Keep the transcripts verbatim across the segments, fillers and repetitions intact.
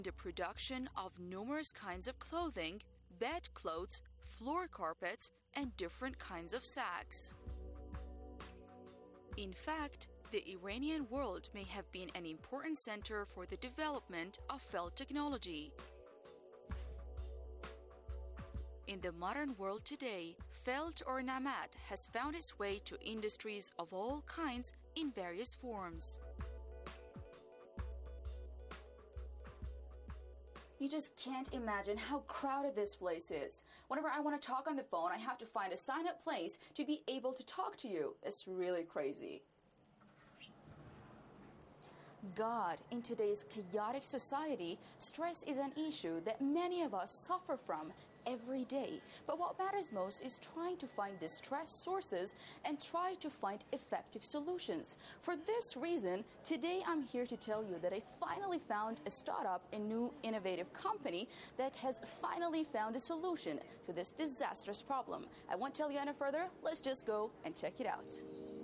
the production of numerous kinds of clothing, bedclothes, floor carpets, and different kinds of sacks. In fact, the Iranian world may have been an important center for the development of felt technology. In the modern world today, felt or namat has found its way to industries of all kinds in various forms. You just can't imagine how crowded this place is. Whenever I want to talk on the phone, I have to find a sign-up place to be able to talk to you. It's really crazy. God, in today's chaotic society, stress is an issue that many of us suffer from every day. But what matters most is trying to find the stress sources and try to find effective solutions. For this reason, today I'm here to tell you that I finally found a startup, a new innovative company that has finally found a solution to this disastrous problem. I won't tell you any further. Let's just go and check it out.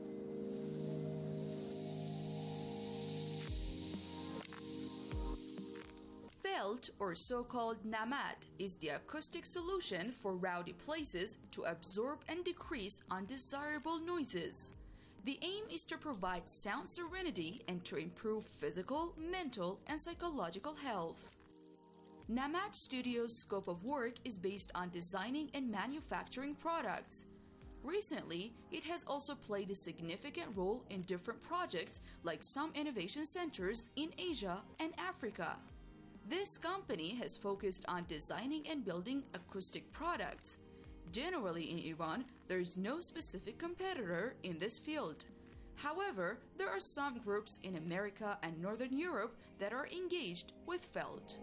Felt, or so-called namat, is the acoustic solution for rowdy places to absorb and decrease undesirable noises. The aim is to provide sound serenity and to improve physical, mental, and psychological health. Namat Studio's scope of work is based on designing and manufacturing products. Recently, it has also played a significant role in different projects like some innovation centers in Asia and Africa. This company has focused on designing and building acoustic products. Generally in Iran, there is no specific competitor in this field. However, there are some groups in America and Northern Europe that are engaged with felt.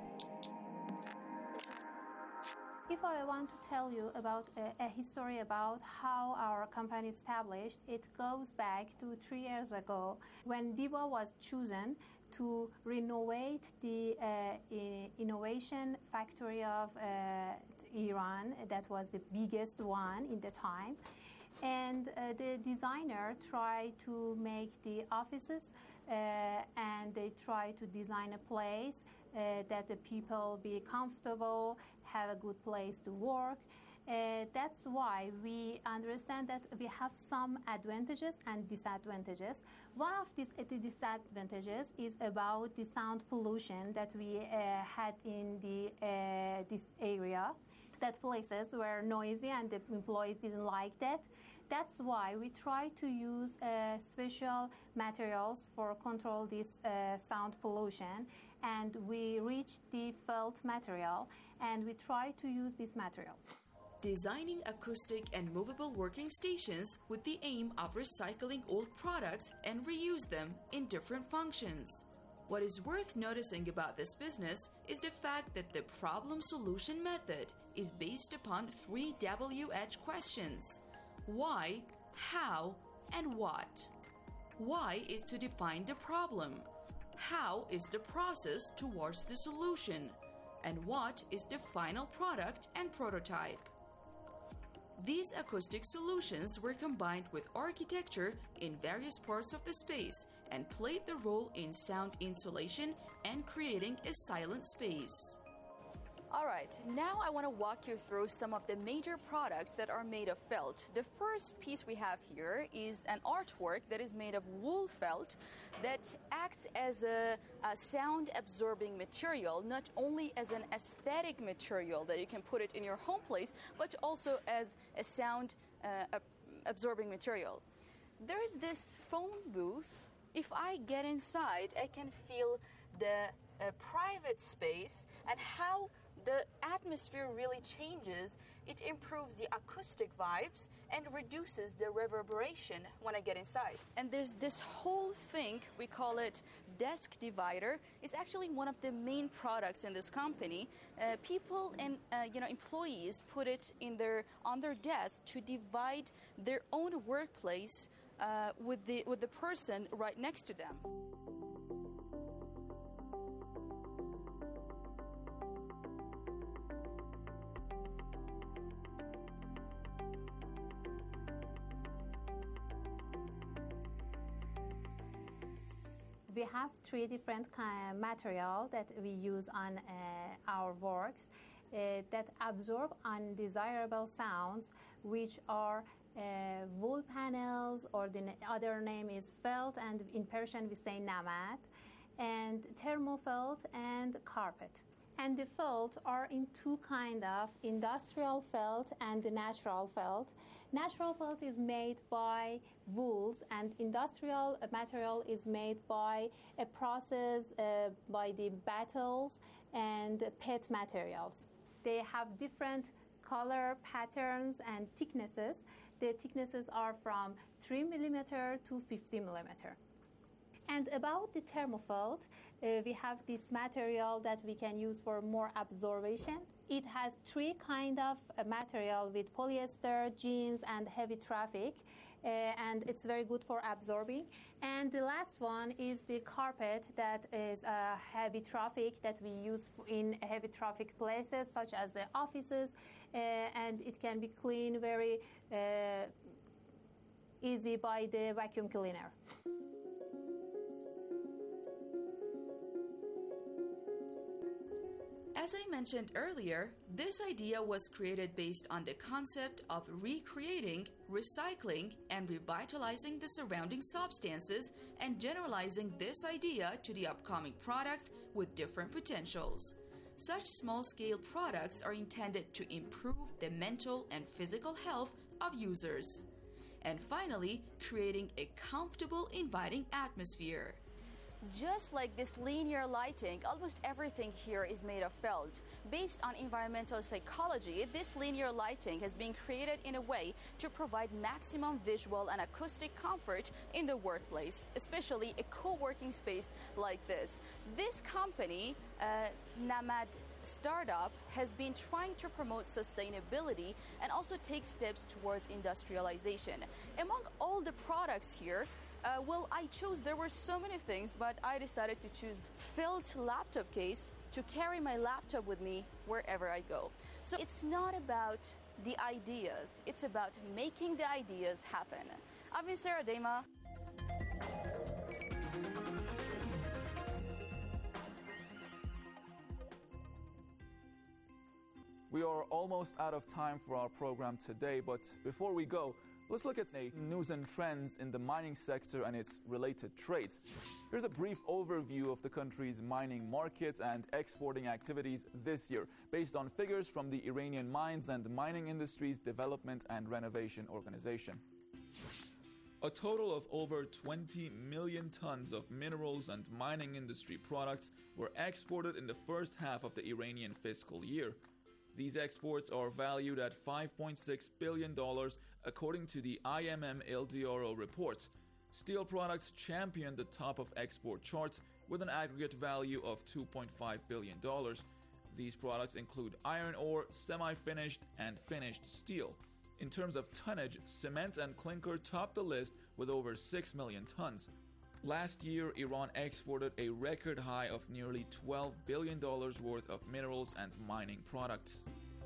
If I want to tell you about a, a history about how our company established, it goes back to three years ago when DIVA was chosen to renovate the uh, innovation factory of uh, Iran. That was the biggest one in the time. And uh, the designer tried to make the offices uh, and they tried to design a place uh, that the people be comfortable, have a good place to work. Uh, that's why we understand that we have some advantages and disadvantages. One of these disadvantages is about the sound pollution that we uh, had in the uh, this area. That places were noisy and the employees didn't like that. That's why we try to use uh, special materials for control this uh, sound pollution, and we reached the felt material and we try to use this material. Designing acoustic and movable working stations with the aim of recycling old products and reuse them in different functions. What is worth noticing about this business is the fact that the problem-solution method is based upon three W H questions: why, how, and what. Why is to define the problem. How is the process towards the solution. And what is the final product and prototype. These acoustic solutions were combined with architecture in various parts of the space and played the role in sound insulation and creating a silent space. Alright, now I want to walk you through some of the major products that are made of felt. The first piece we have here is an artwork that is made of wool felt that acts as a, a sound-absorbing material, not only as an aesthetic material that you can put it in your home place, but also as a sound-absorbing uh, material. There is this phone booth. If I get inside, I can feel the uh, private space and how the atmosphere really changes. It improves the acoustic vibes and reduces the reverberation when I get inside. And there's this whole thing, we call it desk divider. It's actually one of the main products in this company. Uh, people and uh, you know employees put it in their on their desk to divide their own workplace uh, with the with the person right next to them. We have three different kind of material that we use on uh, our works uh, that absorb undesirable sounds, which are uh, wool panels, or the other name is felt, and in Persian we say namat, and thermofelt and carpet. And the felt are in two kind of, industrial felt and the natural felt. Natural felt is made by wools, and industrial material is made by a process uh, by the battles and pet materials. They have different color patterns and thicknesses. The thicknesses are from three millimeter to fifty millimeter. And about the thermofelt, uh, we have this material that we can use for more absorption. It has three kind of uh, material with polyester, jeans, and heavy traffic, uh, and it's very good for absorbing. And the last one is the carpet, that is a heavy traffic that we use in heavy traffic places such as the offices, uh, and it can be cleaned very uh, easy by the vacuum cleaner. As I mentioned earlier, this idea was created based on the concept of recreating, recycling, and revitalizing the surrounding substances, and generalizing this idea to the upcoming products with different potentials. Such small-scale products are intended to improve the mental and physical health of users. And finally, creating a comfortable, inviting atmosphere. Just like this linear lighting, almost everything here is made of felt. Based on environmental psychology, this linear lighting has been created in a way to provide maximum visual and acoustic comfort in the workplace, especially a co-working space like this. This company, uh, Namad Startup, has been trying to promote sustainability and also take steps towards industrialization. Among all the products here, Uh, well, I chose, there were so many things, but I decided to choose felt laptop case to carry my laptop with me wherever I go. So it's not about the ideas, it's about making the ideas happen. I've been Sarah Dema. We are almost out of time for our program today, but before we go, let's look at the news and trends in the mining sector and its related trades. Here's a brief overview of the country's mining market and exporting activities this year, based on figures from the Iranian Mines and Mining Industries Development and Renovation Organization. A total of over twenty million tons of minerals and mining industry products were exported in the first half of the Iranian fiscal year. These exports are valued at five point six billion dollars, according to the I M M L D R O report. Steel products championed the top of export charts with an aggregate value of two point five billion dollars. These products include iron ore, semi-finished, and finished steel. In terms of tonnage, cement and clinker topped the list with over six million tons. Last year, Iran exported a record high of nearly twelve billion dollars worth of minerals and mining products.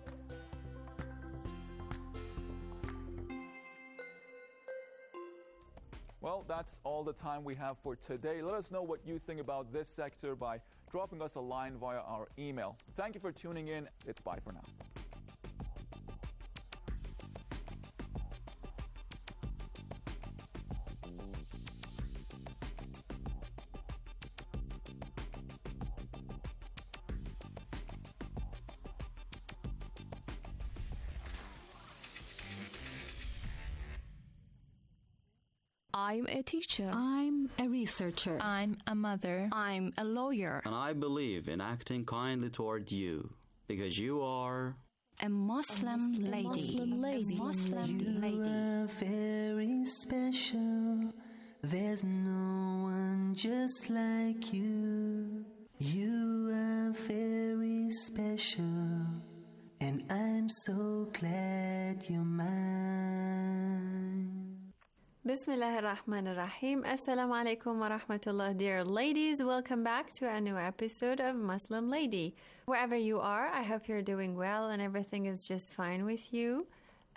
Well, that's all the time we have for today. Let us know what you think about this sector by dropping us a line via our email. Thank you for tuning in. It's bye for now. I'm a teacher. I'm a researcher. I'm a mother. I'm a lawyer. And I believe in acting kindly toward you, because you are a Muslim, a Muslim lady. Muslim lady. A Muslim you lady. are very special. There's no one just like you. You are very special, and I'm so glad you're mine. Bismillah ar-Rahman ar-Rahim. Assalamu alaikum wa rahmatullah. Dear ladies, welcome back to a new episode of Muslim Lady. Wherever you are, I hope you're doing well and everything is just fine with you.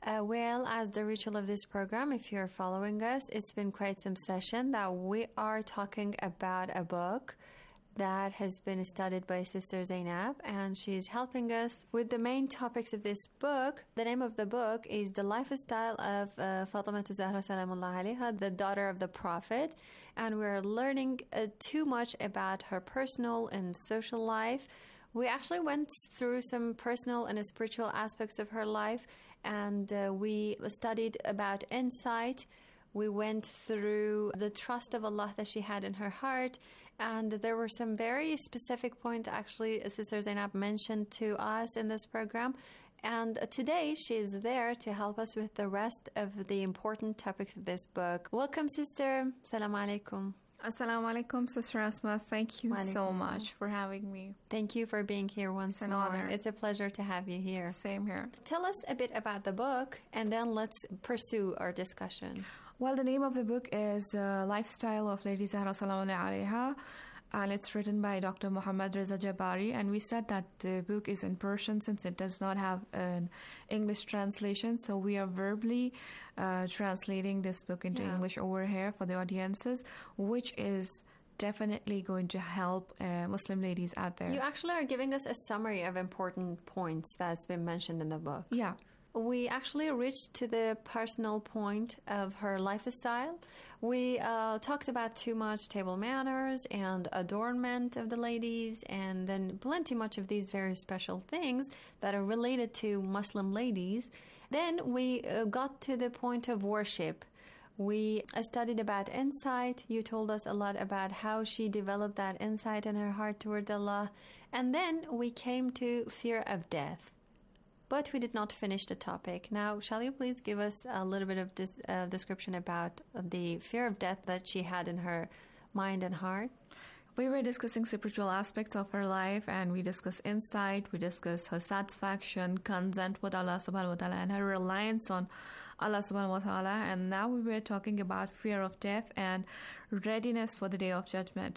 Uh, well, as the ritual of this program, if you're following us, it's been quite some session that we are talking about a book that has been studied by Sister Zainab, and she's helping us with the main topics of this book. The name of the book is The Lifestyle of uh, Fatima Zahra Salamullah Alayha, the daughter of the Prophet, and we're learning uh, too much about her personal and social life. We actually went through some personal and spiritual aspects of her life, and uh, we studied about insight. We went through the trust of Allah that she had in her heart, and there were some very specific points actually Sister Zainab mentioned to us in this program. And today she's there to help us with the rest of the important topics of this book. Welcome, Sister. Assalamu alaikum. Assalamu alaikum, Sister Asma. Thank you so much for having me. Thank you for being here once It's an more. honor. It's a pleasure to have you here. Same here. Tell us a bit about the book, and then let's pursue our discussion. Well, the name of the book is uh, Lifestyle of Lady Zahra Salamullah Alayha, and it's written by Doctor Muhammad Reza Jabari. And we said that the book is in Persian since it does not have an English translation. So we are verbally uh, translating this book into Yeah. English over here for the audiences, which is definitely going to help uh, Muslim ladies out there. You actually are giving us a summary of important points that's been mentioned in the book. Yeah. We actually reached to the personal point of her lifestyle. We uh, talked about too much table manners and adornment of the ladies, and then plenty much of these very special things that are related to Muslim ladies. Then we uh, got to the point of worship. We uh, studied about insight. You told us a lot about how she developed that insight in her heart towards Allah. And then we came to fear of death. But we did not finish the topic. Now, shall you please give us a little bit of this uh, description about the fear of death that she had in her mind and heart? We were discussing spiritual aspects of her life, and we discussed insight, we discussed her satisfaction, consent with Allah subhanahu wa ta'ala, and her reliance on Allah subhanahu wa ta'ala. And now we were talking about fear of death and readiness for the day of judgment.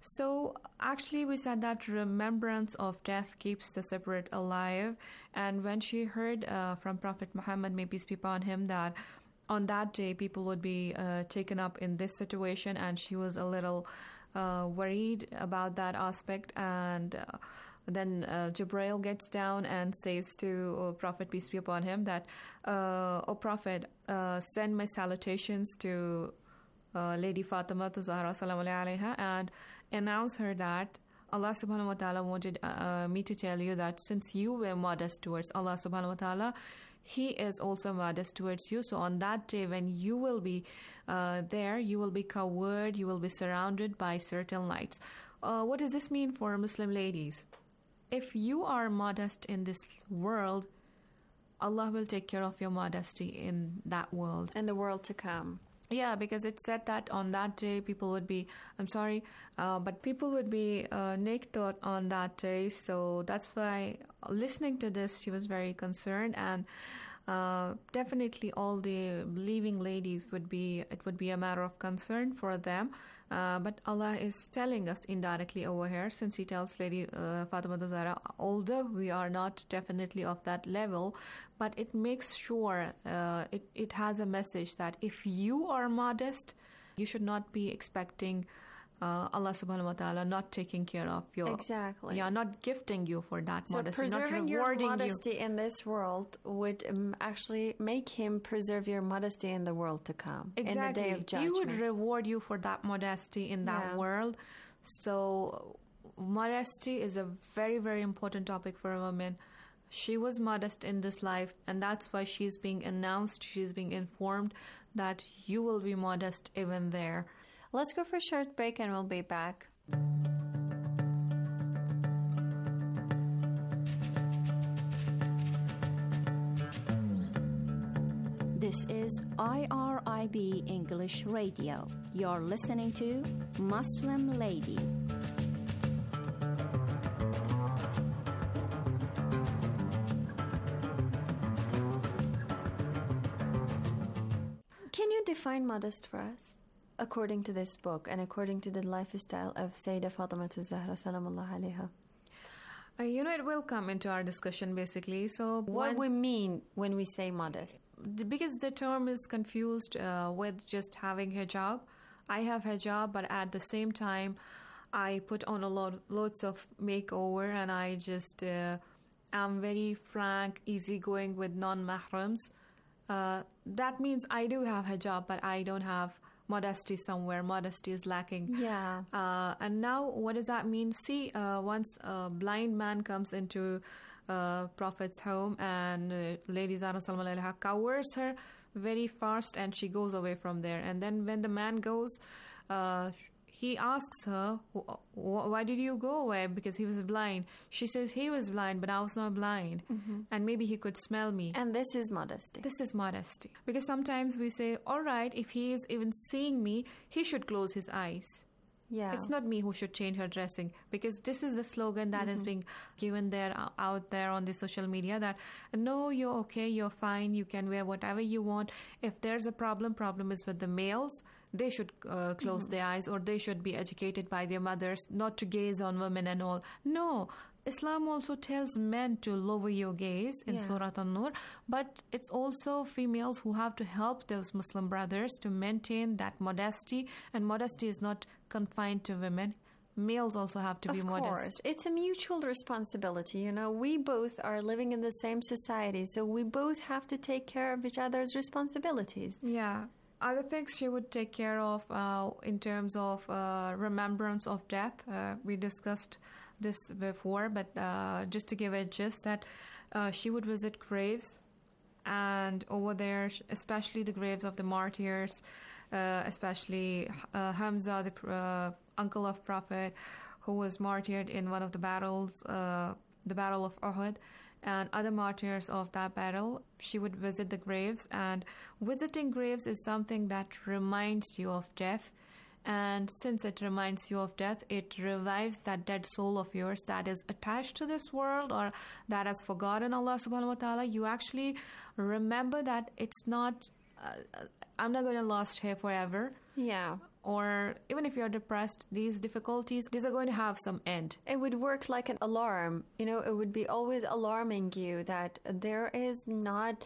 So actually we said that remembrance of death keeps the spirit alive. And when she heard uh, from Prophet Muhammad, may peace be upon him, that on that day people would be uh, taken up in this situation, and she was a little uh, worried about that aspect. And uh, then uh, Jibreel gets down and says to uh, Prophet, peace be upon him, that, uh, O Prophet, uh, send my salutations to uh, Lady Fatima Zahra Salamullah Alayha, and announce her that Allah subhanahu wa ta'ala wanted uh, me to tell you that since you were modest towards Allah subhanahu wa ta'ala, He is also modest towards you. So on that day when you will be uh, there, you will be covered, you will be surrounded by certain lights. Uh, what does this mean for Muslim ladies? If you are modest in this world, Allah will take care of your modesty in that world. In the world to come. Yeah, because it said that on that day people would be, I'm sorry, uh, but people would be uh, naked on that day. So that's why listening to this, she was very concerned. And uh, definitely all the believing ladies would be, it would be a matter of concern for them. Uh, but Allah is telling us indirectly over here, since He tells Lady uh, Fatima Zahra, although we are not definitely of that level, but it makes sure, uh, it, it has a message that if you are modest, you should not be expecting uh, Allah subhanahu wa ta'ala not taking care of you. Exactly. Yeah, not gifting you for that so modesty, preserving not your rewarding modesty you. in this world would um, actually make Him preserve your modesty in the world to come. Exactly. In the day of judgment. He would reward you for that modesty in that Yeah. world. So modesty is a very, very important topic for a woman. She was modest in this life, and that's why she's being announced, she's being informed that you will be modest even there. Let's go for a short break and we'll be back. This is I R I B English Radio. You're listening to Muslim Lady. Can you define modest for us? According to this book and according to the lifestyle of Sayyidah Fatima Zahra Salamullah Alayha. Uh, you know, it will come into our discussion basically. So What once- we mean when we say modest? because the term is confused uh, with just having hijab. I have hijab, but at the same time, I put on a lot, lots of makeover, and I just uh, am very frank, easygoing with non-mahrams. Uh, that means I do have hijab, but I don't have modesty somewhere. Modesty is lacking. Yeah. Uh, and now, what does that mean? See, uh, once a blind man comes into uh, Prophet's home, and uh, Lady Zahra Salam Alaiha cowers her very fast, and she goes away from there. And then when the man goes, uh, he asks her, why did you go away? Because he was blind. She says, he was blind, but I was not blind. Mm-hmm. And maybe he could smell me. And this is modesty. This is modesty. Because sometimes we say, all right, if he is even seeing me, he should close his eyes. Yeah. It's not me who should change her dressing, because this is the slogan that mm-hmm. is being given there out there on the social media, that no, you're okay, you're fine, you can wear whatever you want. If there's a problem, problem is with the males. They should uh, close mm-hmm. their eyes, or they should be educated by their mothers not to gaze on women and all. No, Islam also tells men to lower your gaze in yeah. Surah An-Nur, but it's also females who have to help those Muslim brothers to maintain that modesty, and modesty is not confined to women. Males also have to of be course. modest. It's a mutual responsibility. You know, we both are living in the same society, so we both have to take care of each other's responsibilities. Yeah. Other things she would take care of uh, in terms of uh, remembrance of death. Uh, we discussed this before, but uh, just to give a gist, that uh, she would visit graves, and over there, especially the graves of the martyrs, uh, especially uh, Hamza, the uh, uncle of Prophet, who was martyred in one of the battles, uh, the Battle of Uhud, and other martyrs of that battle. She would visit the graves, and visiting graves is something that reminds you of death. And since it reminds you of death, it revives that dead soul of yours that is attached to this world, or that has forgotten Allah subhanahu wa ta'ala. You actually remember that it's not, uh, I'm not going to last here forever. Yeah. Or even if you're depressed, these difficulties, these are going to have some end. It would work like an alarm. You know, it would be always alarming you that there is not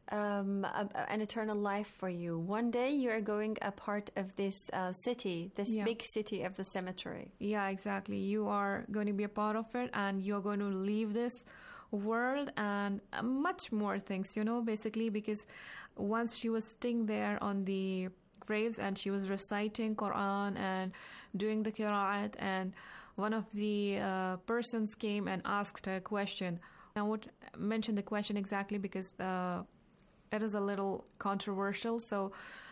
um, a, an eternal life for you. One day you're going a part of this uh, city, this yeah. big city of the cemetery. Yeah, exactly. You are going to be a part of it, and you're going to leave this world, and uh, much more things, you know, basically, because once she was sitting there on the graves and she was reciting Quran and doing the qira'at, and one of the uh, persons came and asked her a question. I won't mention the question exactly because uh, it is a little controversial. So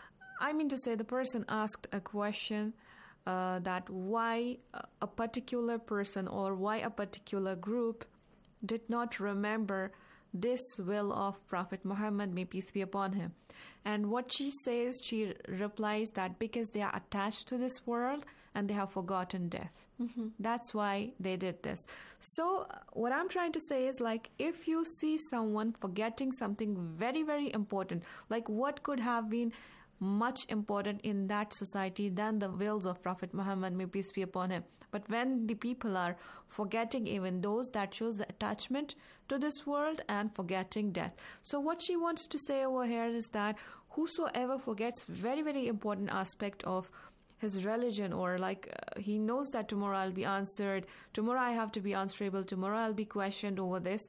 I mean to say, the person asked a question uh, that why a particular person or why a particular group did not remember this will of Prophet Muhammad, may peace be upon him. And what she says, she replies that because they are attached to this world and they have forgotten death. Mm-hmm. That's why they did this. So what I'm trying to say is, like, if you see someone forgetting something very, very important, like what could have been much important in that society than the wills of Prophet Muhammad, may peace be upon him. But when the people are forgetting even those, that shows the attachment to this world and forgetting death. So what she wants to say over here is that whosoever forgets very, very important aspect of his religion, or like uh, he knows that tomorrow I'll be answered, tomorrow I have to be answerable, tomorrow I'll be questioned over this.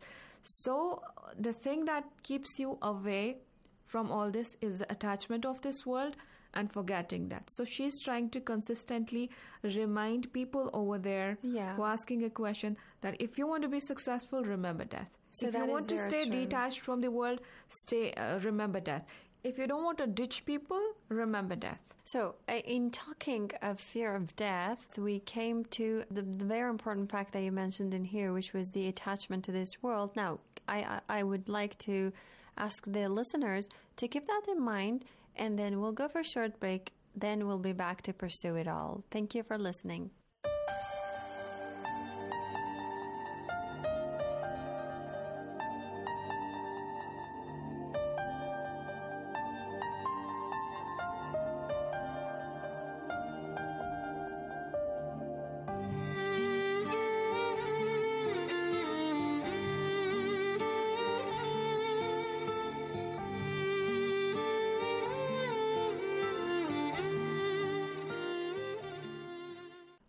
So the thing that keeps you away from all this is the attachment of this world and forgetting that. So she's trying to consistently remind people over there yeah. who are asking a question that if you want to be successful, remember death. So if you want to stay true. detached from the world, stay uh, remember death. If you don't want to ditch people, remember death. So uh, in talking of fear of death, we came to the, the very important fact that you mentioned in here, which was the attachment to this world. Now, I, I, I would like to ask the listeners to keep that in mind, and then we'll go for a short break. Then we'll be back to pursue it all. Thank you for listening.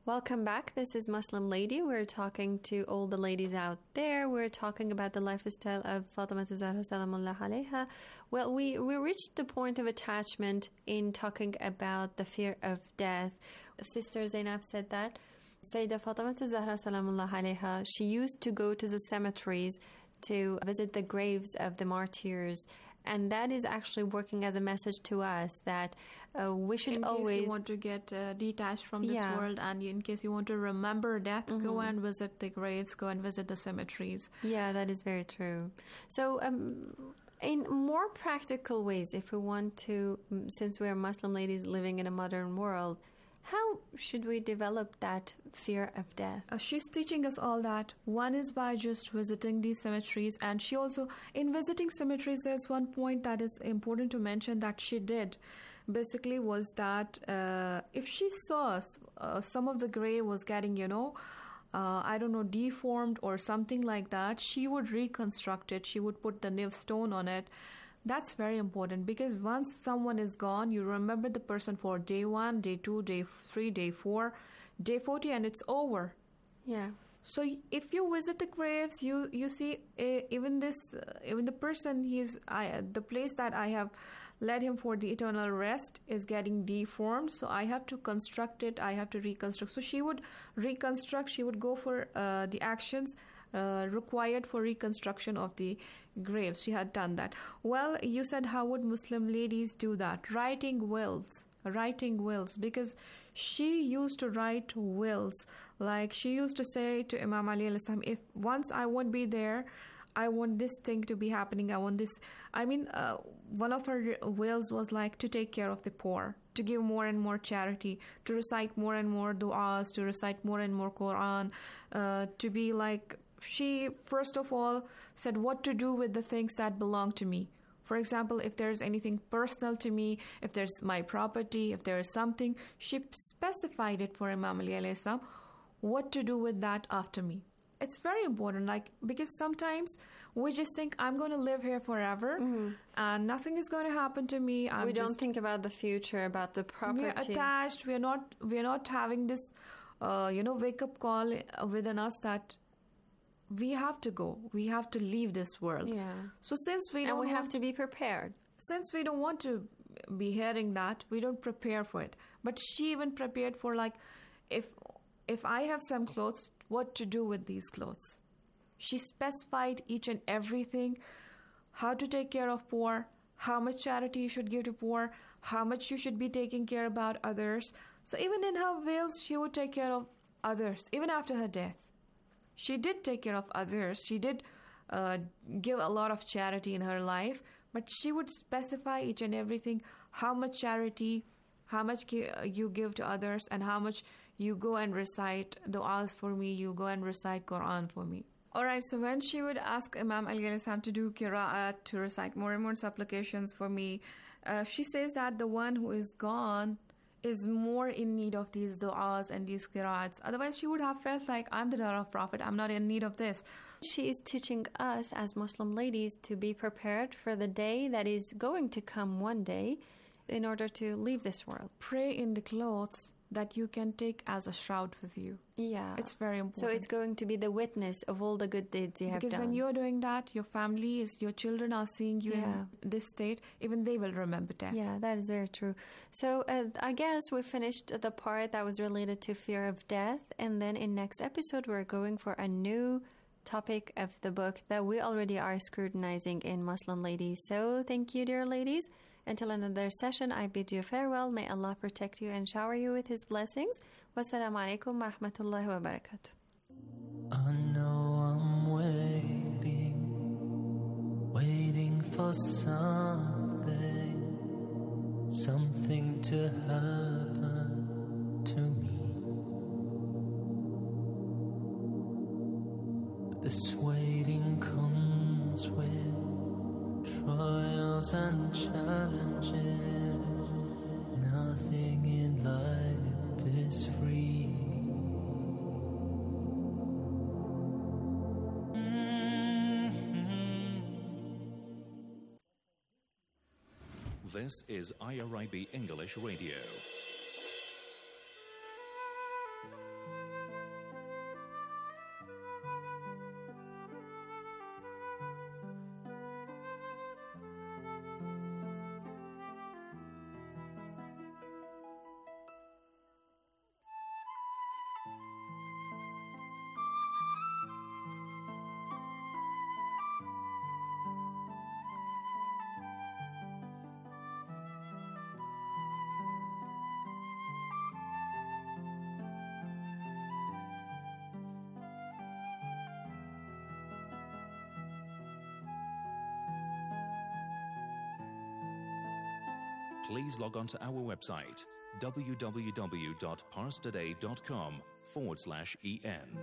Welcome back. This is Muslim Lady. We're talking to all the ladies out there. We're talking about the lifestyle of Fatima Zahra Salamullah alayha. Well, we, we reached the point of attachment in talking about the fear of death. Sister Zainab said that Sayyidah Fatima Zahra Salamullah alayha, she used to go to the cemeteries to visit the graves of the martyrs. And that is actually working as a message to us that uh, we should in always... In case you want to get uh, detached from this yeah. world, and in case you want to remember death, mm-hmm. go and visit the graves, go and visit the cemeteries. Yeah, that is very true. So um, in more practical ways, if we want to, since we are Muslim ladies living in a modern world, how should we develop that fear of death? Uh, she's teaching us all that. One is by just visiting these cemeteries, and she also, in visiting cemeteries, there's one point that is important to mention that she did. Basically was that uh, if she saw uh, some of the grave was getting, you know, uh, I don't know, deformed or something like that, she would reconstruct it. She would put the niv stone on it. That's very important, because once someone is gone, you remember the person for day one, day two, day three, day four, day forty, and it's over. Yeah. So if you visit the graves, you you see uh, even this, uh, even the person he's I the place that I have led him for the eternal rest is getting deformed. So I have to construct it. I have to reconstruct. So she would reconstruct. She would go for uh, the actions uh, required for reconstruction of the graves. She had done that. Well, you said, how would Muslim ladies do that? Writing wills. Writing wills. Because she used to write wills. Like she used to say to Imam Ali alayhi salam, if once I won't be there, I want this thing to be happening. I want this. I mean, uh, one of her wills was like to take care of the poor, to give more and more charity, to recite more and more du'as, to recite more and more Quran, uh, to be like, she first of all said what to do with the things that belong to me. For example, if there's anything personal to me, if there's my property, if there is something, she specified it for Imam Ali alayhi salam, what to do with that after me. It's very important, like, because sometimes we just think I'm going to live here forever, mm-hmm. and nothing is going to happen to me. I'm we don't just, think about the future, about the property. We're attached. We're not. We're not having this, uh, you know, wake up call within us that we have to go. We have to leave this world. Yeah. So since we and don't we want, have to be prepared. Since we don't want to be hearing that, we don't prepare for it. But she even prepared for, like, if if I have some clothes, what to do with these clothes. She specified each and everything, how to take care of poor, how much charity you should give to poor, how much you should be taking care about others. So even in her wills, she would take care of others, even after her death. She did take care of others. She did uh, give a lot of charity in her life, but she would specify each and everything, how much charity, how much you give to others, and how much you go and recite du'as for me, you go and recite Quran for me. Alright, so when she would ask Imam Ali alayhi salam to do qira'at, to recite more and more supplications for me, uh, she says that the one who is gone is more in need of these du'as and these qira'ats. Otherwise, she would have felt like, I'm the daughter of Prophet, I'm not in need of this. She is teaching us as Muslim ladies to be prepared for the day that is going to come one day in order to leave this world. Pray in the clothes that you can take as a shroud with you. Yeah. It's very important. So it's going to be the witness of all the good deeds you have because done. Because when you're doing that, your family, is your children are seeing you yeah. in this state, even they will remember death. Yeah, that is very true. So uh, I guess we finished the part that was related to fear of death, and then in next episode we're going for a new topic of the book that we already are scrutinizing in Muslim Ladies. So thank you, dear ladies. Until another session, I bid you farewell. May Allah protect you and shower you with His blessings. Wassalamu alaikum wa rahmatullahi wa barakatuh. I know I'm waiting, waiting for something, something to happen to me. But this waiting comes with trials and challenges. Nothing in life is free. Mm-hmm. This is I R I B English Radio. please log on to our website, www.parstoday.com forward slash en.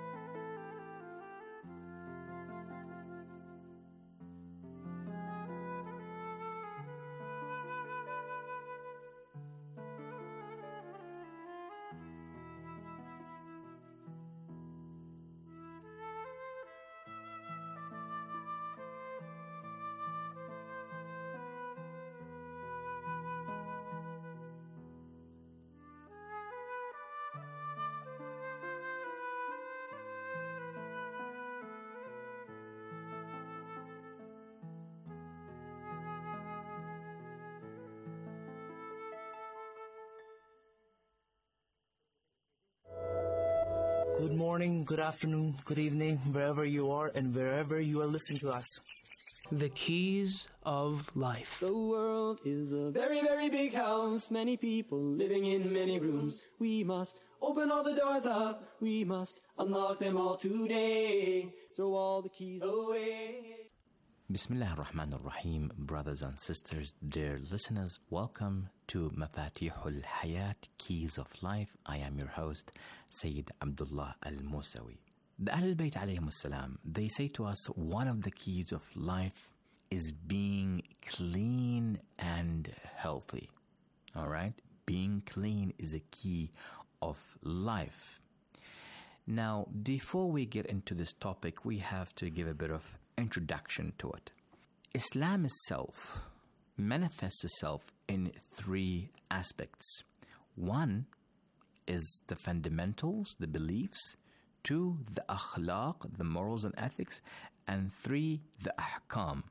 Good morning, good afternoon, good evening, wherever you are and wherever you are listening to us. The keys of life. The world is a very, very big house. Many people living in many rooms. We must open all the doors up. We must unlock them all today. Throw all the keys away. Bismillah ar-Rahman ar-Rahim, brothers and sisters, dear listeners, welcome to Mafatihul Hayat, Keys of Life. I am your host, Sayyid Abdullah Al-Musawi. The Ahlul Bayt alayhim salam, they say to us, one of the keys of life is being clean and healthy. All right? Being clean is a key of life. Now, before we get into this topic, we have to give a bit of introduction to it. Islam itself manifests itself in three aspects. One is the fundamentals, the beliefs. Two, the akhlaq, the morals and ethics. And three, the ahkam.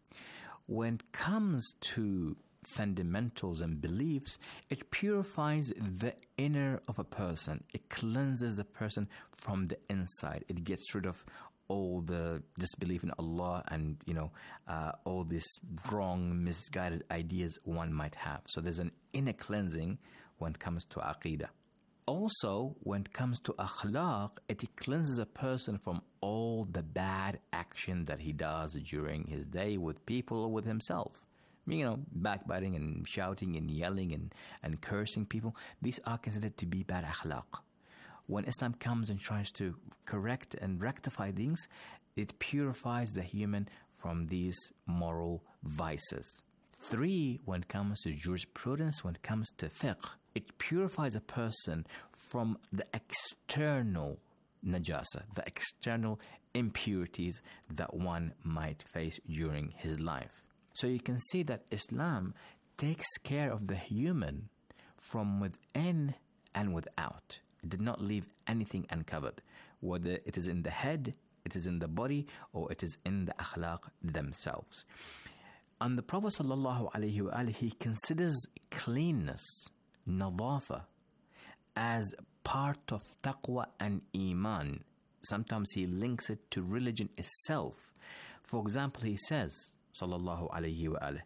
When it comes to fundamentals and beliefs, it purifies the inner of a person. It cleanses the person from the inside. It gets rid of all the disbelief in Allah and, you know, uh, all these wrong, misguided ideas one might have. So there's an inner cleansing when it comes to aqeedah. Also, when it comes to akhlaq, it cleanses a person from all the bad action that he does during his day with people or with himself. You know, backbiting and shouting and yelling and, and cursing people. These are considered to be bad akhlaq. When Islam comes and tries to correct and rectify things, it purifies the human from these moral vices. Three, when it comes to jurisprudence, when it comes to fiqh, it purifies a person from the external najasa, the external impurities that one might face during his life. So you can see that Islam takes care of the human from within and without. It did not leave anything uncovered, whether it is in the head, it is in the body, or it is in the akhlaq themselves. And the Prophet sallallahu alaihi wasallam, he considers cleanness, nadafa, as part of taqwa and iman. Sometimes he links it to religion itself. For example, he says, sallallahu alaihi wasallam,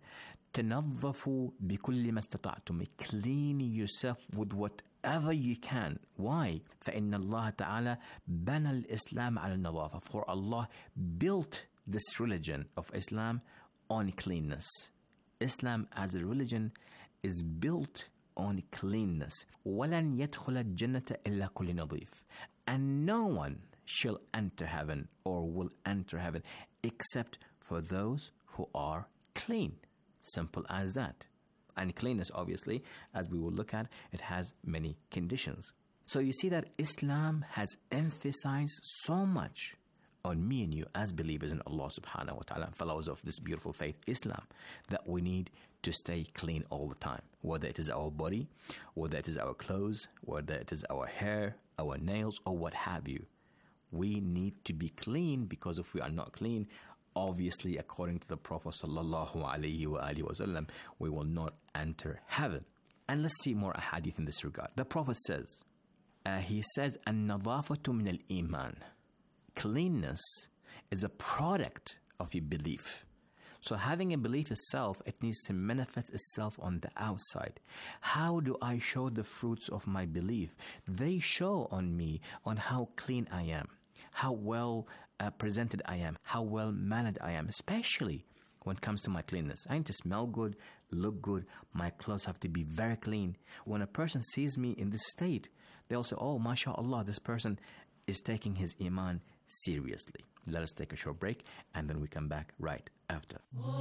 تنظفوا بكل ما استطعتم. Clean yourself with whatever you can. Why? فإن الله تعالى بنى الإسلام على النظافة. For Allah built this religion of Islam on cleanness. Islam as a religion is built on cleanness. وَلَنْ يَدْخُلَ الْجَنَّةَ إِلَّا كُلِّ نَظِيفٍ. And no one shall enter heaven or will enter heaven except for those who are clean. Simple as that. And cleanness, obviously, as we will look at, it has many conditions. So you see that Islam has emphasized so much on me and you as believers in Allah subhanahu wa ta'ala, followers of this beautiful faith, Islam, that we need to stay clean all the time. Whether it is our body, whether it is our clothes, whether it is our hair, our nails, or what have you. We need to be clean, because if we are not clean, obviously, according to the Prophet sallallahu alaihi wasallam, we will not enter heaven. And let's see more ahadith in this regard. The Prophet says, uh, he says, "An-nadafatu min al-iman." Cleanness is a product of your belief. So having a belief itself, it needs to manifest itself on the outside. How do I show the fruits of my belief? They show on me on how clean I am, how well Uh, presented I am, how well mannered I am, especially when it comes to my cleanness. I need to smell good, look good. My clothes have to be very clean. When a person sees me in this state, they'll say, oh, mashallah, this person is taking his iman seriously. Let us take a short break, and then we come back right after.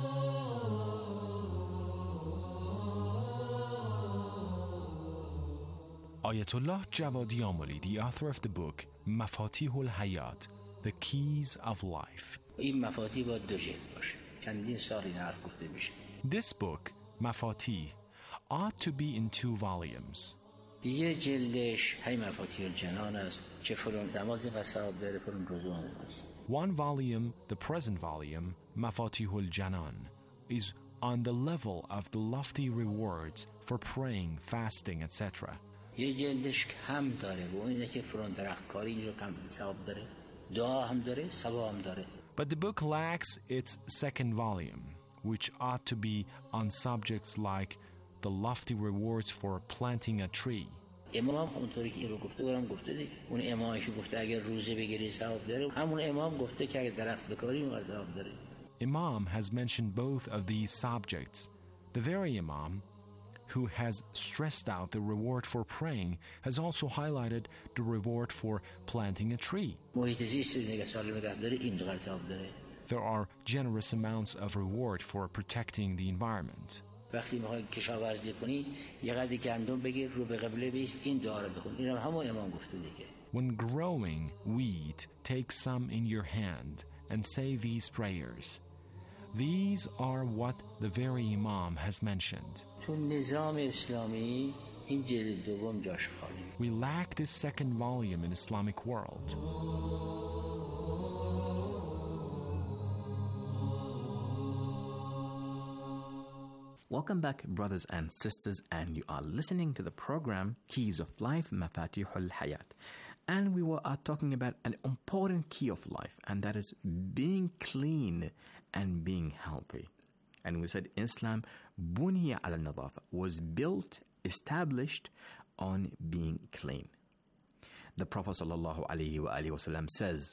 Ayatollah Javadi Amoli, the author of the book Mafatihul Hayat, The Keys of Life. This book, Mafatih, ought to be in two volumes. One volume, the present volume, Mafatihul Janan, is on the level of the lofty rewards for praying, fasting, et cetera. یه جلدش کم داره و اون اینه که فرون درختکاری اینجا کم ثواب داره دعا هم داره ثواب هم داره. But the book lacks its second volume, which ought to be on subjects like the lofty rewards for planting a tree. امام اونطوری که این رو گفته برام گفته دیگه اون امامش گفته اگر روزه بگیری ثواب داره همون امام گفته که اگر درخت بکاری اون ثواب داره. Imam has mentioned both of these subjects. The very Imam who has stressed out the reward for praying has also highlighted the reward for planting a tree. There are generous amounts of reward for protecting the environment. When growing wheat, take some in your hand and say these prayers. These are what the very Imam has mentioned. We lack this second volume in Islamic world. Welcome back, brothers and sisters, and you are listening to the program Keys of Life, Mafatihul Hayat. And we were uh, talking about an important key of life, and that is being clean and being healthy. And we said Islam, Buniya ala nadafa, was built, established on being clean. The Prophet sallallahu alaihi wa alihi wasallam says,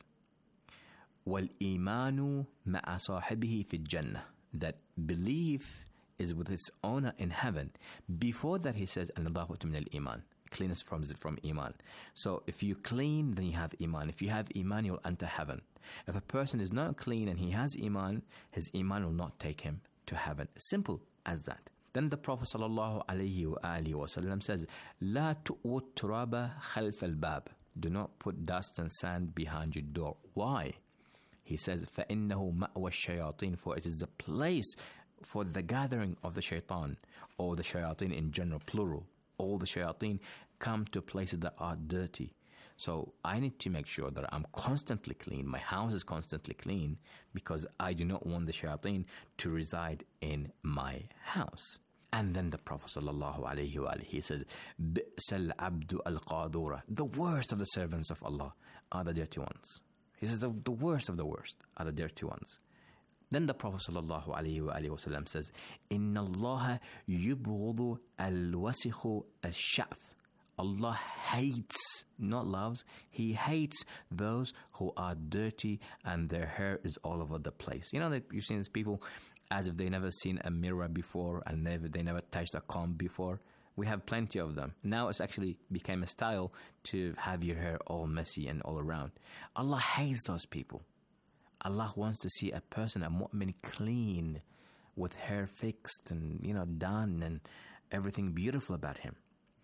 وَالْإِيمَانُ مَعَ صَاحِبِهِ فِي الْجَنَّةِ, that belief is with its owner in heaven. Before that, he says, النظافة من الإيمان, cleanness from, from Iman. So if you clean, then you have Iman. If you have Iman, you'll enter heaven. If a person is not clean and he has Iman, his Iman will not take him to heaven. Simple as that. Then the Prophet sallallahu alaihi wa alihi wasallam says, لا تؤووا التراب خلف الباب. Do not put dust and sand behind your door. Why? He says, فإنه مأوى الشياطين, for it is the place for the gathering of the shaitan, or the shayateen in general, plural. All the shayateen come to places that are dirty. So I need to make sure that I'm constantly clean. My house is constantly clean because I do not want the shayateen to reside in my house. And then the Prophet sallallahu alaihi wa alihi, he says, بِئْسَ الْعَبْدُ الْقَادُورَ, the worst of the servants of Allah are the dirty ones. He says the, the worst of the worst are the dirty ones. Then the Prophet sallallahu alaihi wa alihi wasallam says, إِنَّ اللَّهَ يُبْغُضُ الْوَسِخُ الشَّعْثِ. Allah hates, not loves, He hates those who are dirty and their hair is all over the place. You know that you've seen these people as if they never seen a mirror before and never they never touched a comb before. We have plenty of them. Now it's actually became a style to have your hair all messy and all around. Allah hates those people. Allah wants to see a person, a mu'min, clean, with hair fixed and, you know, done and everything beautiful about him.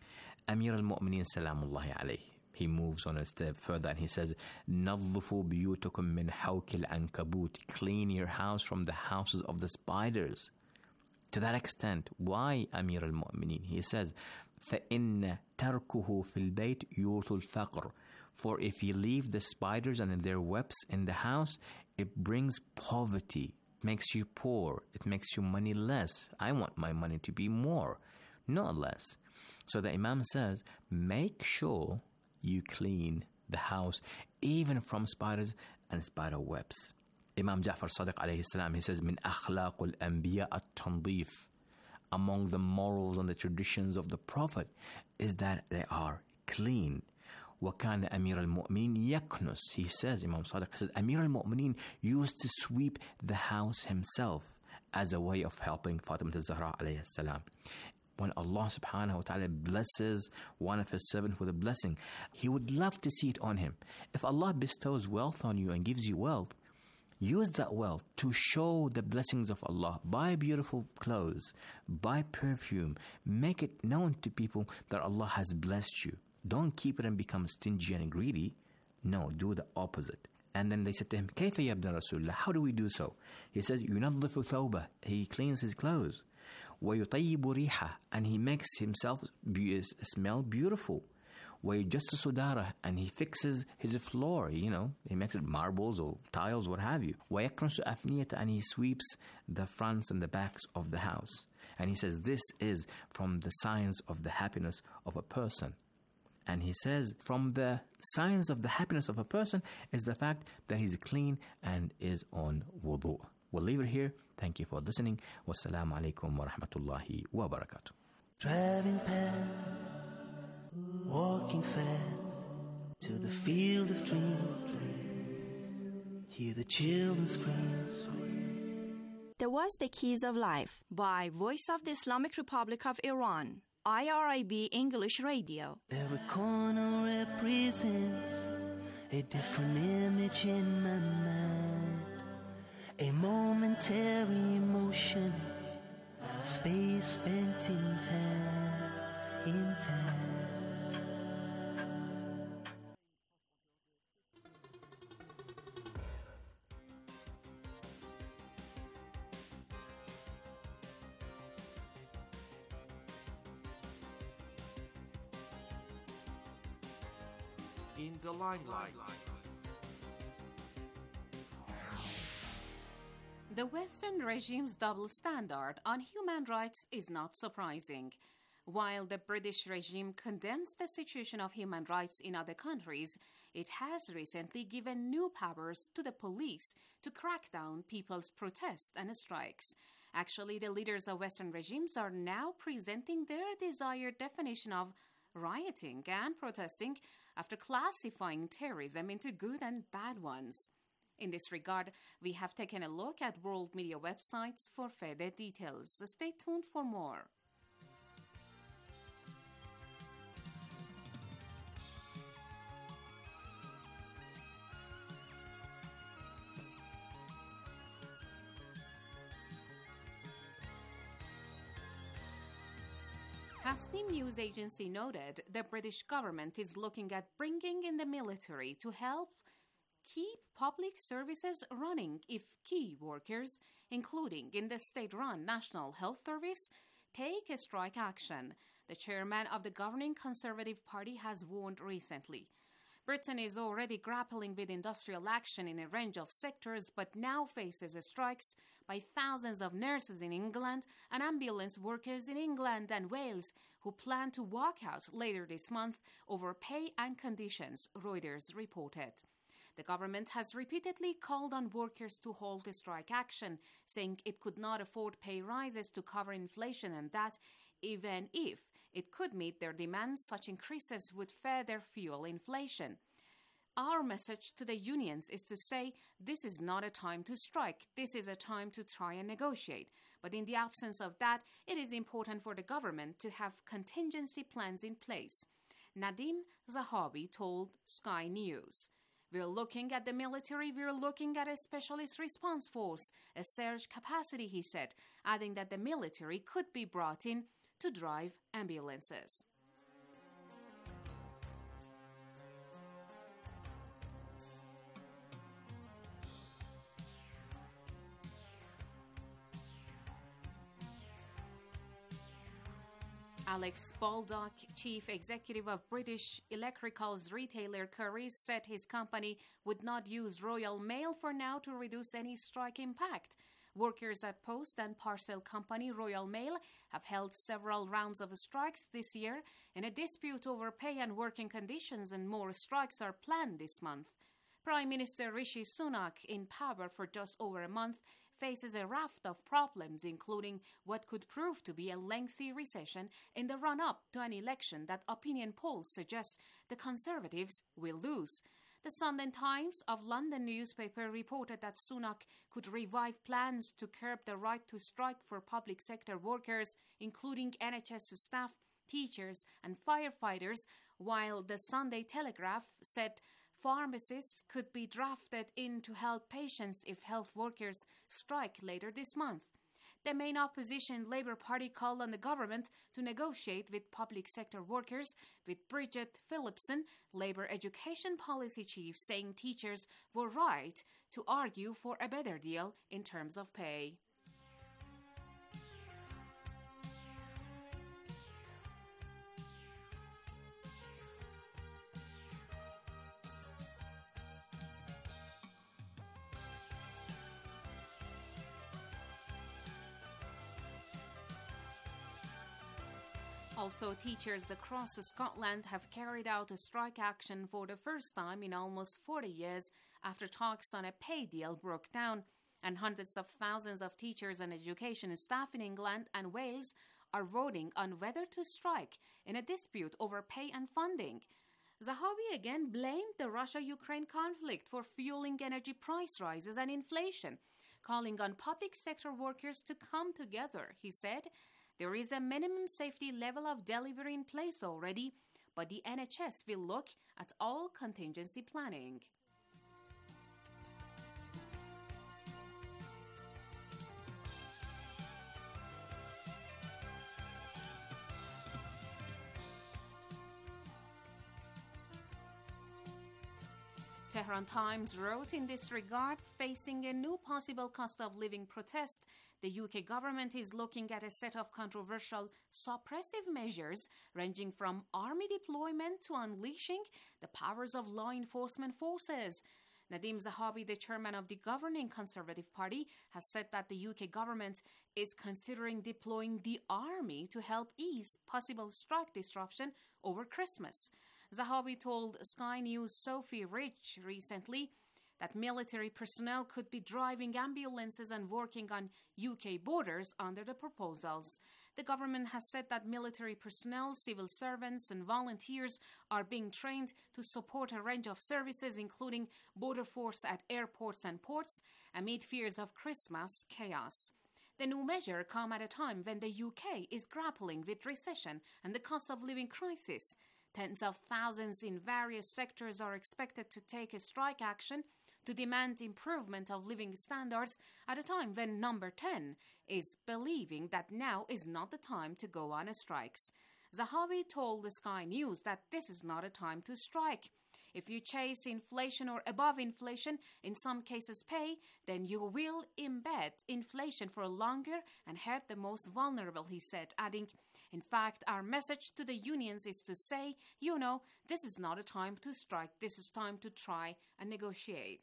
Amir al-Mu'mineen salamullahi alayhi, he moves on a step further and he says, نَظِّفُوا بِيُوتَكُم مِّنْ حَوْكِ الْعَنْكَبُوتِ, clean your house from the houses of the spiders. To that extent, why Amir al-Mu'mineen? He says, فَإِنَّ تَرْكُهُ فِي الْبَيْتِ يُورِثُ الْفَقْرِ, for if you leave the spiders and their webs in the house, it brings poverty, makes you poor, it makes your money less. I want my money to be more, not less. So the Imam says, make sure you clean the house, even from spiders and spider webs. Imam Ja'far Sadiq alayhi salam, he says, min akhlaqul anbiya at-tanḍif. Among the morals and the traditions of the Prophet is that they are clean. وَكَانَ أَمِيرَ الْمُؤْمِنِينَ يَكْنُسْ. He says, Imam Sadiq says, Amir al-Mu'mineen used to sweep the house himself. as a way of helping Fatima al-Zahra alayhi salam. When Allah subhanahu wa ta'ala blesses one of His servants with a blessing, He would love to see it on him. If Allah bestows wealth on you and gives you wealth, use that wealth to show the blessings of Allah. Buy beautiful clothes, buy perfume, make it known to people that Allah has blessed you. Don't keep it and become stingy and greedy. No, do the opposite. And then they said to him, كيف يا ابن رسول الله? How do we do so? He says, ينظف ثوبه. He cleans his clothes. ويطيب ريحه. And he makes himself be- smell beautiful. ويجسس داره. And he fixes his floor, you know, he makes it marbles or tiles, what have you. ويكنس أفنيته. And he sweeps the fronts and the backs of the house. And he says, this is from the signs of the happiness of a person. And he says, from the signs of the happiness of a person is the fact that he's clean and is on wudu. We'll leave it here. Thank you for listening. Wassalamu alaikum wa rahmatullahi wa barakatuh. Driving past, walking fast to the field of dreams. Hear the children scream. There was The Keys of Life by Voice of the Islamic Republic of Iran, I R I B English Radio. Every corner represents a different image in my mind. A momentary emotion, space spent in time, in time. In the limelight. The Western regime's double standard on human rights is not surprising. While the British regime condemns the situation of human rights in other countries, it has recently given new powers to the police to crack down people's protests and strikes. Actually, the leaders of Western regimes are now presenting their desired definition of rioting and protesting after classifying terrorism into good and bad ones. In this regard, we have taken a look at world media websites for further details. Stay tuned for more. Tasnim news agency noted the British government is looking at bringing in the military to help keep public services running if key workers, including in the state-run National Health Service, take a strike action. The chairman of the governing Conservative Party has warned recently. Britain is already grappling with industrial action in a range of sectors, but now faces strikes by thousands of nurses in England and ambulance workers in England and Wales who plan to walk out later this month over pay and conditions, Reuters reported. The government has repeatedly called on workers to halt the strike action, saying it could not afford pay rises to cover inflation and that, even if it could meet their demands, such increases would further fuel inflation. Our message to the unions is to say this is not a time to strike, this is a time to try and negotiate. But in the absence of that, it is important for the government to have contingency plans in place. Nadim Zahabi told Sky News. We're looking at the military, we're looking at a specialist response force, a surge capacity, he said, adding that the military could be brought in to drive ambulances. Alex Baldock, chief executive of British Electricals retailer Currys, said his company would not use Royal Mail for now to reduce any strike impact. Workers at Post and Parcel company Royal Mail have held several rounds of strikes this year in a dispute over pay and working conditions, and more strikes are planned this month. Prime Minister Rishi Sunak, in power for just over a month, faces a raft of problems, including what could prove to be a lengthy recession in the run-up to an election that opinion polls suggest the Conservatives will lose. The Sunday Times of London newspaper reported that Sunak could revive plans to curb the right to strike for public sector workers, including N H S staff, teachers and firefighters, while the Sunday Telegraph said pharmacists could be drafted in to help patients if health workers strike later this month. The main opposition Labour Party called on the government to negotiate with public sector workers, with Bridget Phillipson, Labour Education Policy Chief, saying teachers were right to argue for a better deal in terms of pay. Also, teachers across Scotland have carried out a strike action for the first time in almost forty years after talks on a pay deal broke down, and hundreds of thousands of teachers and education staff in England and Wales are voting on whether to strike in a dispute over pay and funding. Zahawi again blamed the Russia-Ukraine conflict for fueling energy price rises and inflation, calling on public sector workers to come together. He said, "There is a minimum safety level of delivery in place already, but the N H S will look at all contingency planning." Tehran Times wrote in this regard, facing a new possible cost of living protest, the U K government is looking at a set of controversial suppressive measures ranging from army deployment to unleashing the powers of law enforcement forces. Nadim Zahawi, the chairman of the governing Conservative Party, has said that the U K government is considering deploying the army to help ease possible strike disruption over Christmas. Zahawi told Sky News' Sophie Rich recently that military personnel could be driving ambulances and working on U K borders under the proposals. The government has said that military personnel, civil servants and volunteers are being trained to support a range of services, including border force at airports and ports, amid fears of Christmas chaos. The new measure comes at a time when the U K is grappling with recession and the cost of living crisis. Tens of thousands in various sectors are expected to take a strike action to demand improvement of living standards at a time when Number ten is believing that now is not the time to go on strikes. Zahawi told the Sky News that this is not a time to strike. If you chase inflation or above inflation, in some cases pay, then you will embed inflation for longer and hurt the most vulnerable, he said, adding, "In fact, our message to the unions is to say, you know, this is not a time to strike, this is time to try and negotiate."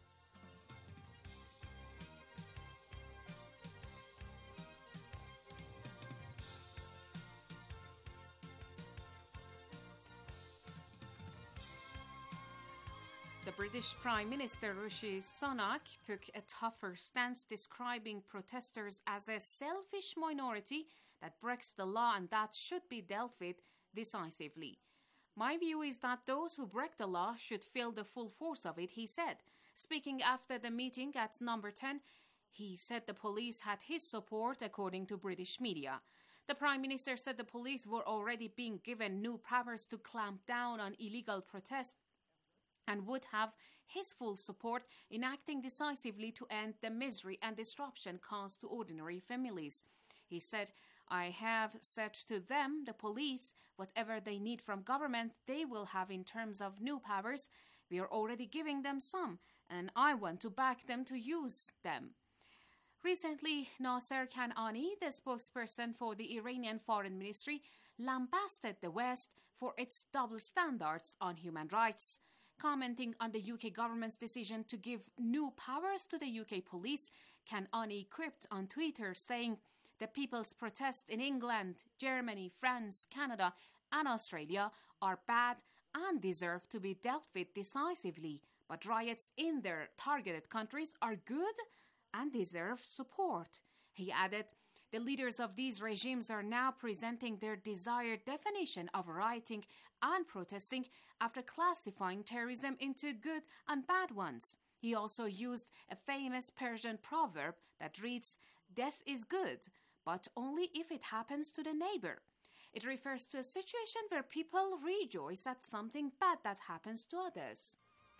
The British Prime Minister Rishi Sunak took a tougher stance, describing protesters as a selfish minority that breaks the law and that should be dealt with decisively. "My view is that those who break the law should feel the full force of it," he said. Speaking after the meeting at Number ten, he said the police had his support, according to British media. The Prime Minister said the police were already being given new powers to clamp down on illegal protests and would have his full support in acting decisively to end the misery and disruption caused to ordinary families. He said, "I have said to them, the police, whatever they need from government, they will have in terms of new powers. We are already giving them some, and I want to back them to use them." Recently, Nasser Kanani, the spokesperson for the Iranian Foreign Ministry, lambasted the West for its double standards on human rights. Commenting on the U K government's decision to give new powers to the U K police, Kanani quipped on Twitter saying, "The people's protests in England, Germany, France, Canada and Australia are bad and deserve to be dealt with decisively, but riots in their targeted countries are good and deserve support." He added, The leaders of these regimes are now presenting their desired definition of rioting and protesting after classifying terrorism into good and bad ones. He also used a famous Persian proverb that reads, "Death is good, but only if it happens to the neighbor." It refers to a situation where people rejoice at something bad that happens to others.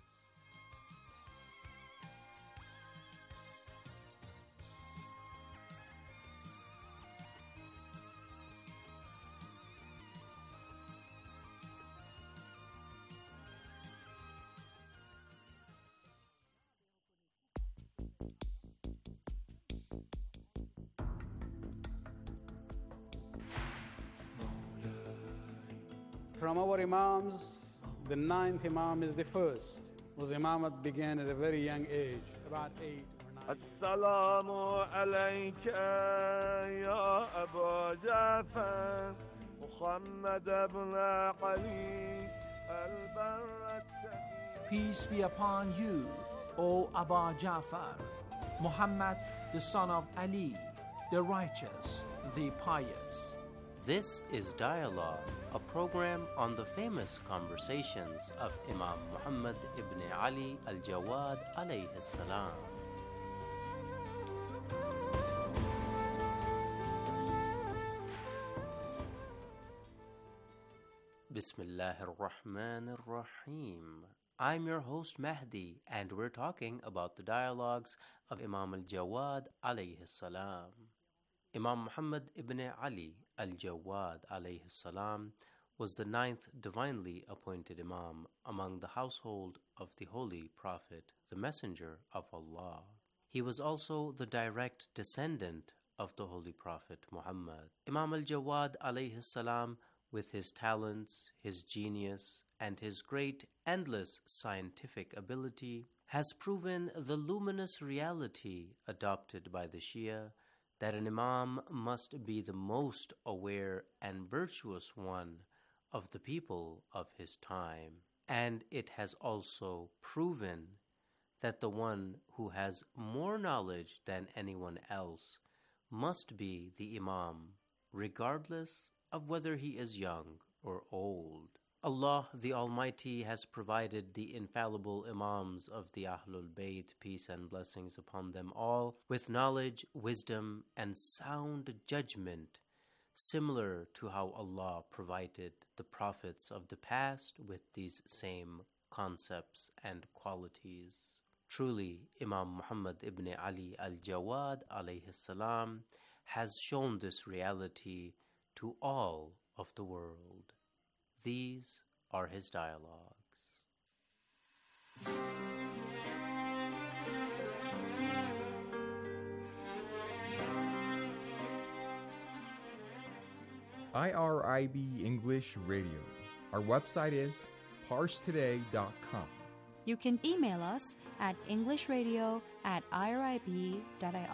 From our Imams, the ninth Imam is the first. Was Imam that began at a very young age, about eight or nine. السلام عليك يا أبا جعفر محمد بن علي البر. Peace be upon you, O Aba Ja'far, Muhammad the son of Ali, the righteous, the pious. This is Dialogue, a program on the famous conversations of Imam Muhammad ibn Ali al-Jawad alayhi salam. Bismillahir Rahmanir Rahim. I'm your host Mahdi, and we're talking about the dialogues of Imam al-Jawad alayhi salam. Imam Muhammad ibn Ali al-Jawad alayhi salam was the ninth divinely appointed Imam among the household of the Holy Prophet, the Messenger of Allah. He was also the direct descendant of the Holy Prophet Muhammad. Imam al-Jawad alayhi salam, with his talents, his genius, and his great endless scientific ability, has proven the luminous reality adopted by the Shia that an Imam must be the most aware and virtuous one of the people of his time. And it has also proven that the one who has more knowledge than anyone else must be the Imam, regardless of whether he is young or old. Allah the Almighty has provided the infallible Imams of the Ahlul Bayt, peace and blessings upon them all, with knowledge, wisdom, and sound judgment, similar to how Allah provided the prophets of the past with these same concepts and qualities. Truly, Imam Muhammad ibn Ali al-Jawad alayhi salam has shown this reality to all of the world. These are his dialogues. I R I B English Radio. Our website is parse today dot com. You can email us at englishradio at I R I B dot I R.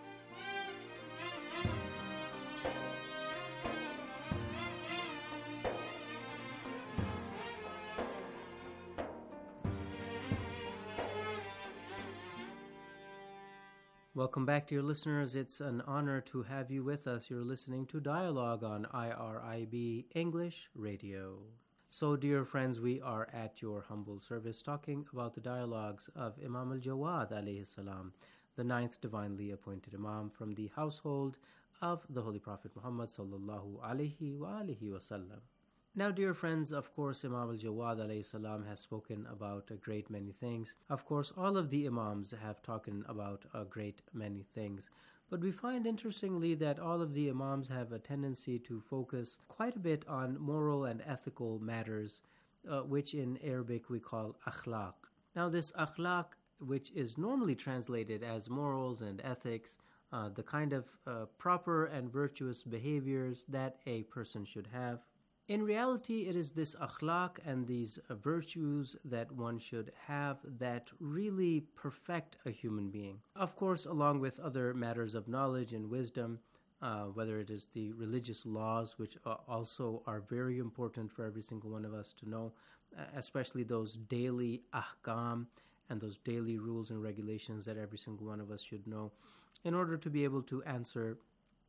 Welcome back, dear listeners. It's an honor to have you with us. You're listening to Dialogue on I R I B English Radio. So, dear friends, we are at your humble service talking about the dialogues of Imam al-Jawad alayhi salam, the ninth divinely appointed Imam from the household of the Holy Prophet Muhammad sallallahu alayhi wa alihi wasallam. Now, dear friends, of course, Imam al-Jawad alayhi salam has spoken about a great many things. Of course, all of the Imams have talked about a great many things. But we find interestingly that all of the Imams have a tendency to focus quite a bit on moral and ethical matters, uh, which in Arabic we call akhlaq. Now, this akhlaq, which is normally translated as morals and ethics, uh, the kind of uh, proper and virtuous behaviors that a person should have, in reality, it is this akhlaq and these uh, virtues that one should have that really perfect a human being. Of course, along with other matters of knowledge and wisdom, uh, whether it is the religious laws, which uh, also are very important for every single one of us to know, uh, especially those daily ahkam and those daily rules and regulations that every single one of us should know in order to be able to answer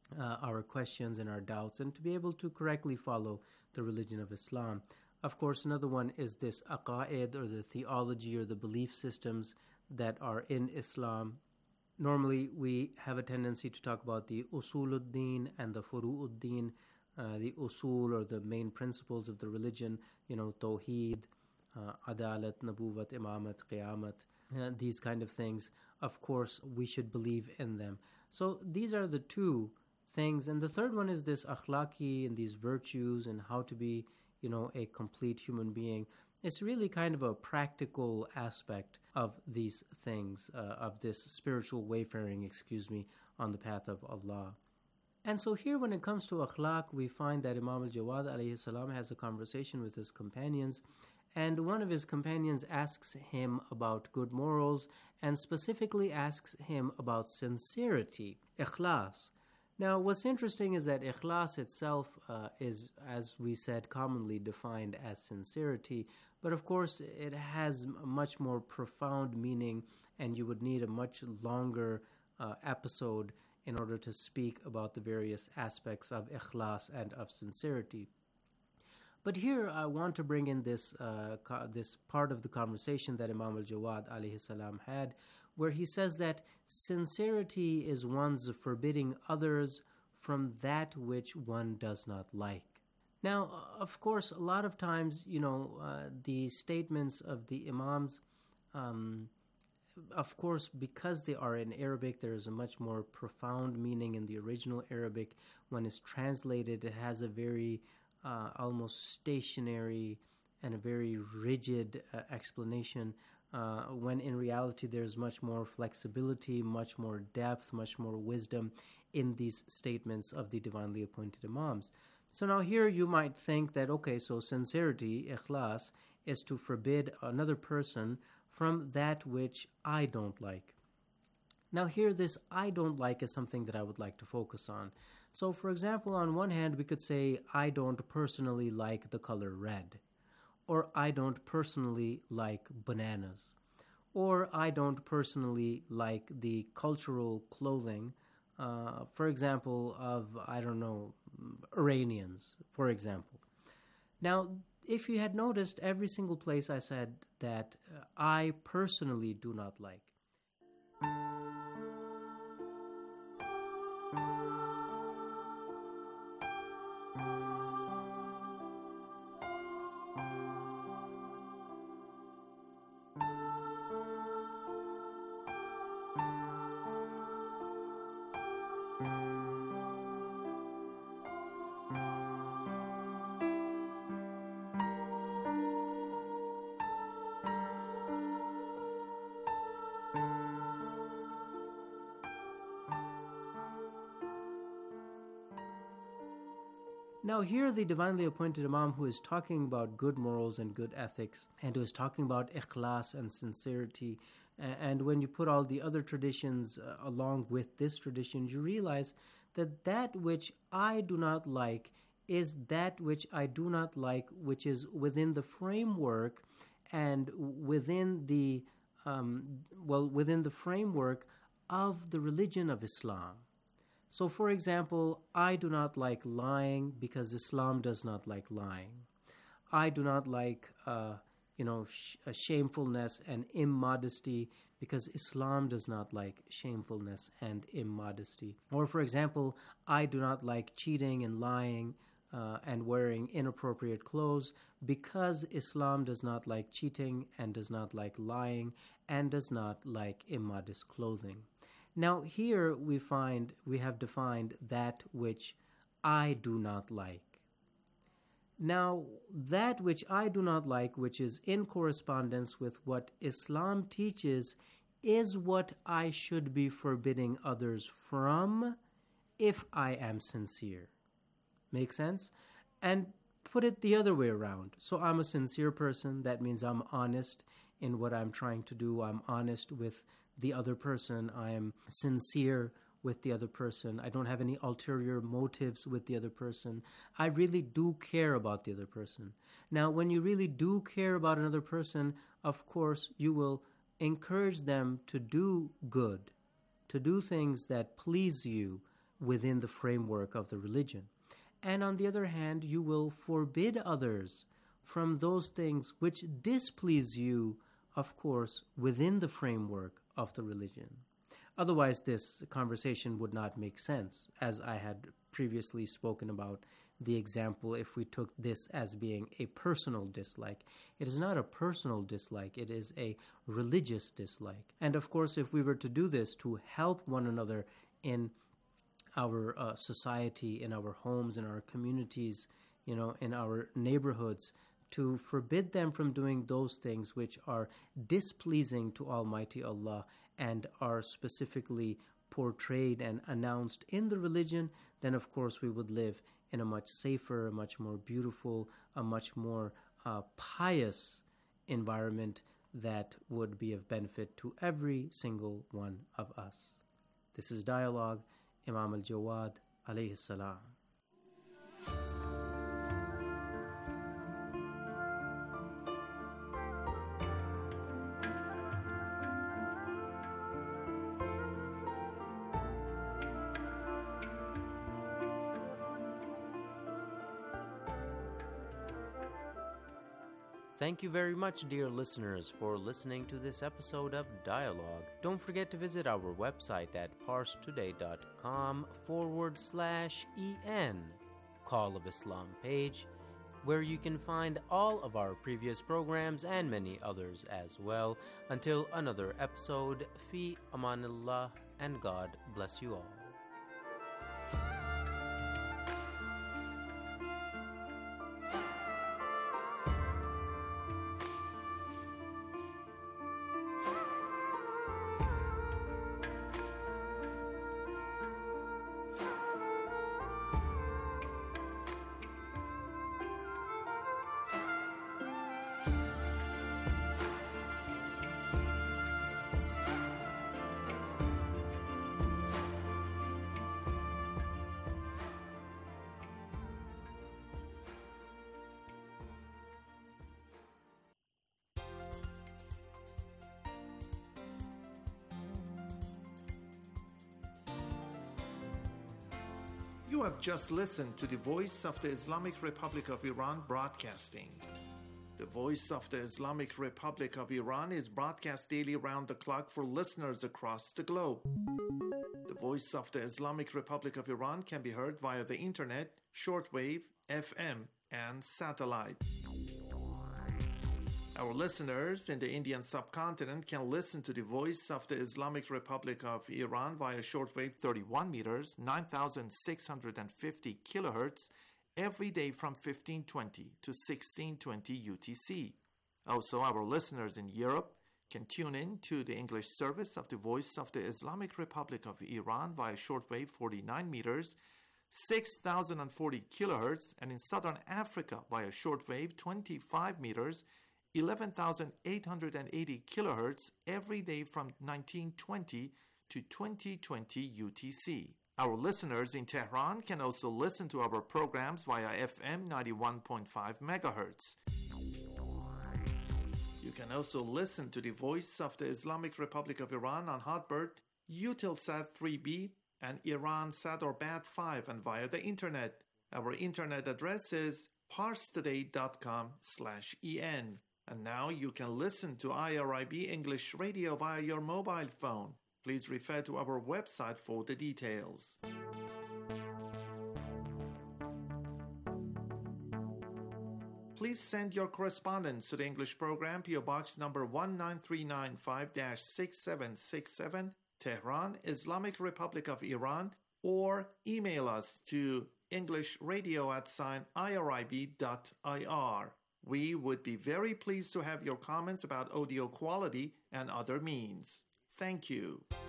uh, our questions and our doubts, and to be able to correctly follow the religion of Islam. Of course, another one is this aqaid, or the theology or the belief systems that are in Islam. Normally, we have a tendency to talk about the usuluddin and the furu'uddin, uh, the usul or the main principles of the religion, you know, tawheed, uh, adalat, nabuwat, imamat, qiyamat, uh, these kind of things. Of course, we should believe in them. So these are the two things. And the third one is this akhlaqi and these virtues and how to be, you know, a complete human being. It's really kind of a practical aspect of these things, uh, of this spiritual wayfaring, excuse me, on the path of Allah. And so here when it comes to akhlaq, we find that Imam al-Jawad alayhi salam has a conversation with his companions, and one of his companions asks him about good morals and specifically asks him about sincerity, ikhlas. Now, what's interesting is that ikhlas itself uh, is, as we said, commonly defined as sincerity, but of course it has a much more profound meaning, and you would need a much longer uh, episode in order to speak about the various aspects of ikhlas and of sincerity. But here I want to bring in this uh, co- this part of the conversation that Imam al-Jawad alayhi salam had, where he says that sincerity is one's forbidding others from that which one does not like. Now, of course, a lot of times, you know, uh, the statements of the Imams, um, of course, because they are in Arabic, there is a much more profound meaning in the original Arabic. When it's translated, it has a very uh, almost stationary and a very rigid uh, explanation, uh, when in reality there's much more flexibility, much more depth, much more wisdom in these statements of the divinely appointed Imams. So now here you might think that, okay, so sincerity, ikhlas, is to forbid another person from that which I don't like. Now here, this I don't like is something that I would like to focus on. So for example, on one hand, we could say, I don't personally like the color red, or I don't personally like bananas, or I don't personally like the cultural clothing, uh, for example, of, I don't know, Iranians, for example. Now, if you had noticed, every single place I said that uh, I personally do not like. Now here the divinely appointed Imam, who is talking about good morals and good ethics, and who is talking about ikhlas and sincerity, and when you put all the other traditions uh, along with this tradition, you realize that that which I do not like is that which I do not like, which is within the framework and within the um, well within the framework of the religion of Islam. So, for example, I do not like lying because Islam does not like lying. I do not like, uh, you know, sh- shamefulness and immodesty because Islam does not like shamefulness and immodesty. Or, for example, I do not like cheating and lying uh, and wearing inappropriate clothes because Islam does not like cheating and does not like lying and does not like immodest clothing. Now here we find we have defined that which I do not like. Now that which I do not like, which is in correspondence with what Islam teaches, is what I should be forbidding others from if I am sincere. Make sense? And put it the other way around. So I'm a sincere person. That means I'm honest in what I'm trying to do. I'm honest with the other person. I am sincere with the other person. I don't have any ulterior motives with the other person. I really do care about the other person. Now, when you really do care about another person, of course, you will encourage them to do good, to do things that please you, within the framework of the religion. And on the other hand, you will forbid others from those things which displease you, of course, within the framework of the religion. Otherwise, this conversation would not make sense, as I had previously spoken about the example if we took this as being a personal dislike. It is not a personal dislike, it is a religious dislike. And of course, if we were to do this to help one another in our uh, society, in our homes, in our communities, you know, in our neighborhoods, to forbid them from doing those things which are displeasing to Almighty Allah and are specifically portrayed and announced in the religion, then of course we would live in a much safer, a much more beautiful, a much more uh, pious environment that would be of benefit to every single one of us. This is Dialogue, Imam al-Jawad alayhi salam. Thank you very much, dear listeners, for listening to this episode of Dialogue. Don't forget to visit our website at parstoday.com forward slash en, Call of Islam page, where you can find all of our previous programs and many others as well. Until another episode, fi amanillah, and God bless you all. You have just listened to the Voice of the Islamic Republic of Iran broadcasting. The Voice of the Islamic Republic of Iran is broadcast daily around the clock for listeners across the globe. The Voice of the Islamic Republic of Iran can be heard via the internet, shortwave, F M, and satellite. Our listeners in the Indian subcontinent can listen to the Voice of the Islamic Republic of Iran via shortwave thirty-one meters, nine thousand six hundred fifty kilohertz, every day from fifteen twenty to sixteen twenty U T C. Also, our listeners in Europe can tune in to the English service of the Voice of the Islamic Republic of Iran via shortwave forty-nine meters, six thousand forty kilohertz, and in Southern Africa via shortwave twenty-five meters, eleven thousand eight hundred eighty kilohertz every day from nineteen twenty to twenty twenty U T C. Our listeners in Tehran can also listen to our programs via F M ninety-one point five megahertz. You can also listen to the Voice of the Islamic Republic of Iran on Hotbird, Eutelsat three B, and Iransat or Bat five, and via the internet. Our internet address is parstoday.com slash en. And now you can listen to I R I B English Radio via your mobile phone. Please refer to our website for the details. Please send your correspondence to the English program, P O Box number one nine three nine five dash six seven six seven, Tehran, Islamic Republic of Iran, or email us to englishradio at sign irib dot ir. We would be very pleased to have your comments about audio quality and other means. Thank you.